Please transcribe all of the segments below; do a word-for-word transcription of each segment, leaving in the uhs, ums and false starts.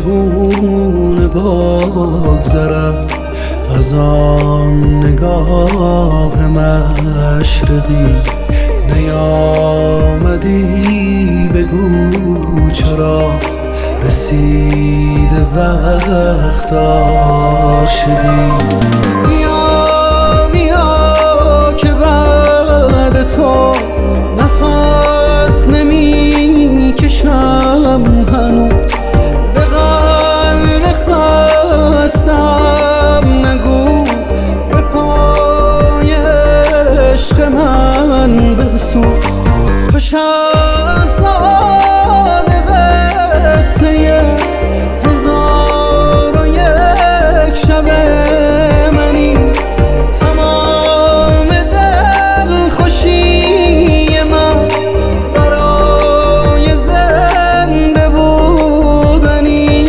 چگونه بگذرم از آن نگاه مشرقی؟ نیامدی بگو چرا رسیده وقت عاشقی؟ بیا بیا که بعد تو نفس نمی کشم هنوز، به قلب خستم نگو به پای عشق من بسوز. تو شهرزاد قصه هزار و یک شب منی، تمام دل خوشی من برای زنده بودنی.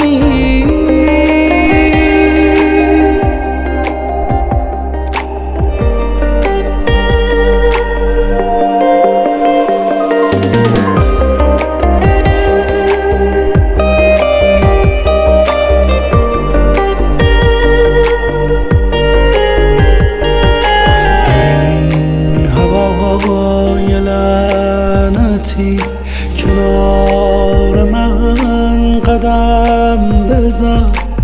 کنار من قدم بزن،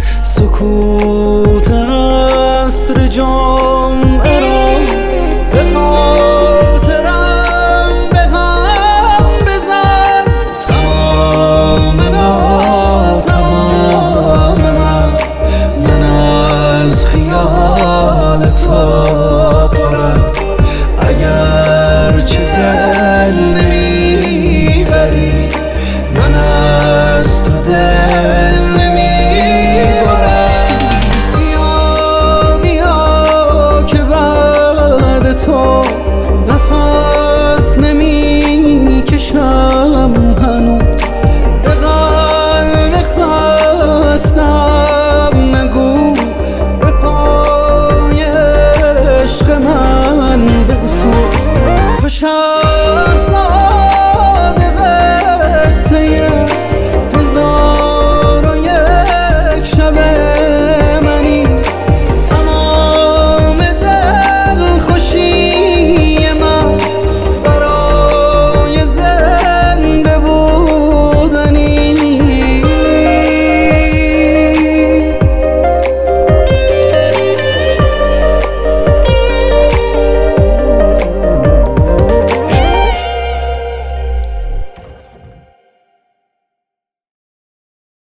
سکوت عصر جمعه را به خاطرم به هم بزن. تمام ما تمام من، من از خیال تو